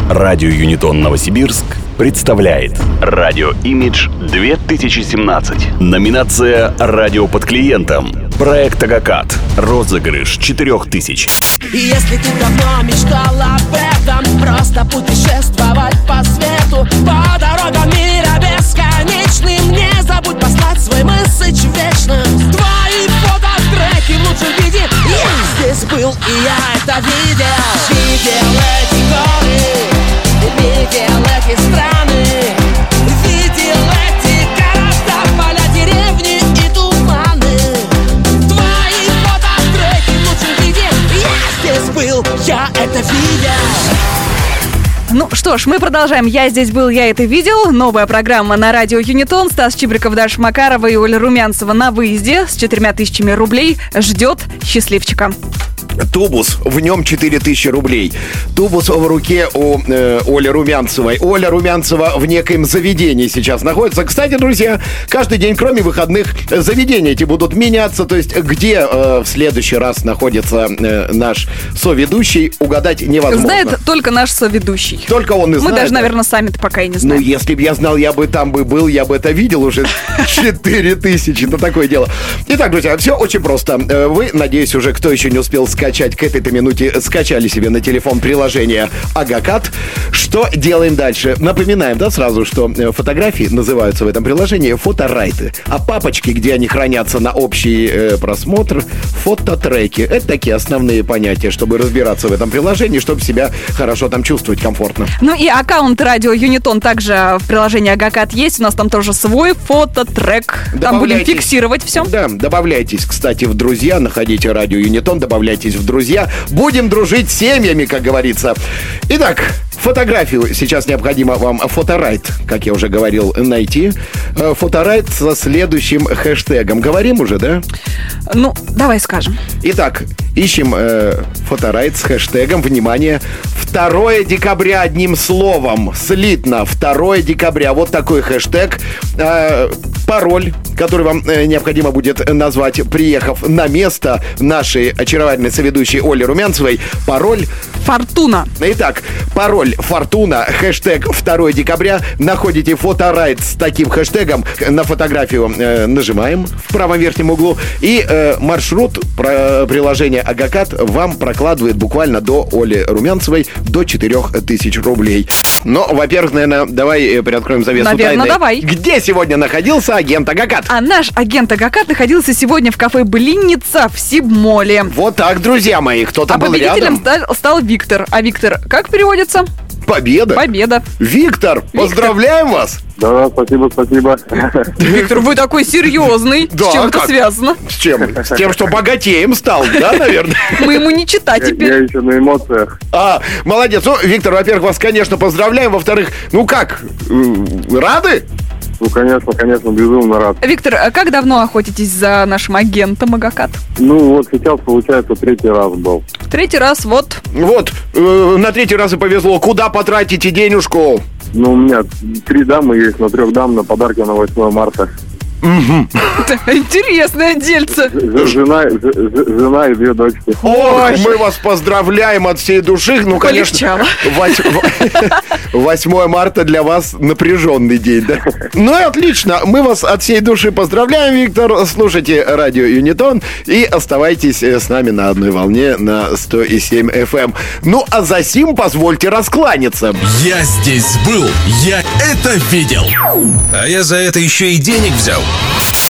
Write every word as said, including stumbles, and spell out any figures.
Радио Юнитон Новосибирск представляет Радио Имидж две тысячи семнадцать. Номинация «Радио под клиентом». Проект «Агакат». Розыгрыш четырех тысяч. Если ты давно мечтал об этом, просто путешествовать по свету, по дорогам мира бесконечным, не забудь послать свой месседж вечно. Твои фототреки в лучшем виде. Я здесь был, и я это видел. Видел эти горы, видел эти страны, видел эти города, поля, деревни и туманы. Твои фототреки в лучшем виде. Я здесь был, я это видел. Ну что ж, мы продолжаем. Я здесь был, я это видел. Новая программа на радио Юнитон. Стас Чибриков, Даша Макарова и Оля Румянцева на выезде с четырьмя тысячами рублей ждет счастливчика. Тубус, в нем четыре тысячи рублей. Тубус в руке у э, Оли Румянцевой. Оля Румянцева в некоем заведении сейчас находится. Кстати, друзья, каждый день, кроме выходных, заведения эти будут меняться. То есть, где э, в следующий раз находится э, наш соведущий, угадать невозможно. Знает только наш соведущий. Только он и знает. Мы даже, наверное, сами-то пока и не знаем. Ну, если бы я знал, я бы там бы был, я бы это видел уже. четыре тысячи, это такое дело. Итак, друзья, все очень просто. Вы, надеюсь, уже кто еще не успел скачать к этой-то минуте, скачали себе на телефон приложение Агакат. Что делаем дальше? Напоминаем, да, сразу, что фотографии называются в этом приложении фоторайты. А папочки, где они хранятся на общий э, просмотр, фототреки. Это такие основные понятия, чтобы разбираться в этом приложении, чтобы себя хорошо там чувствовать комфортно. Ну и аккаунт радио Юнитон также в приложении Агакат есть. У нас там тоже свой фототрек. Там будем фиксировать все. Да, добавляйтесь, кстати, в друзья. Находите радио Юнитон, добавляйтесь в друзья. Будем дружить с семьями, как говорится. Итак, фотографию сейчас необходимо вам, фоторайт, как я уже говорил, найти. Фоторайт со следующим хэштегом. Говорим уже, да? Ну, давай скажем. Итак, ищем э, фоторайт с хэштегом, внимание, второе декабря одним словом, слитно, второе декабря, вот такой хэштег, э, пароль, который вам э, необходимо будет назвать, приехав на место нашей очаровательной соведущей Оли Румянцевой, пароль... Фортуна. Итак, пароль Фортуна, хэштег второе декабря, находите фоторайт с таким хэштегом, на фотографию э, нажимаем в правом верхнем углу, и э, маршрут про, приложения Агакат вам прокладывает буквально до Оли Румянцевой до четырех тысяч рублей. Но, во-первых, наверное, давай приоткроем завесу Наверное, тайны. давай. Где сегодня находился агент Агакат? А наш агент Агакат находился сегодня в кафе «Блинница» в Сибмоле. Вот так, друзья мои, кто-то а был рядом. А победителем стал, стал Виктор. А Виктор, как переводится? Победа. Победа. Виктор, Виктор, поздравляем вас. Да, спасибо, спасибо. Виктор, вы такой серьезный. Да, с чем это как? связано? С чем? С тем, что богатеем стал, да, наверное? Мы ему не читать теперь. Я еще на эмоциях. А, молодец. Ну, Виктор, во-первых, вас, конечно, поздравляем. Во-вторых, ну как, рады? Ну, конечно, конечно, безумно рад. Виктор, а как давно охотитесь за нашим агентом Агакат? Ну, вот сейчас, получается, третий раз был. Третий раз, вот. Вот, э, на третий раз и повезло. Куда потратите денежку? Ну, у меня три дамы есть, на трех дам на подарки на восьмое марта. Интересное дельце. Жена, жена и две дочки. Ой, мы вас поздравляем от всей души. Ну, конечно, восьмое марта для вас напряженный день, да? Ну и отлично. Мы вас от всей души поздравляем, Виктор. Слушайте радио Юнитон и оставайтесь с нами на одной волне на сто семь эф эм. Ну, а за сим позвольте раскланяться. Я здесь был, я это видел. А я за это еще и денег взял.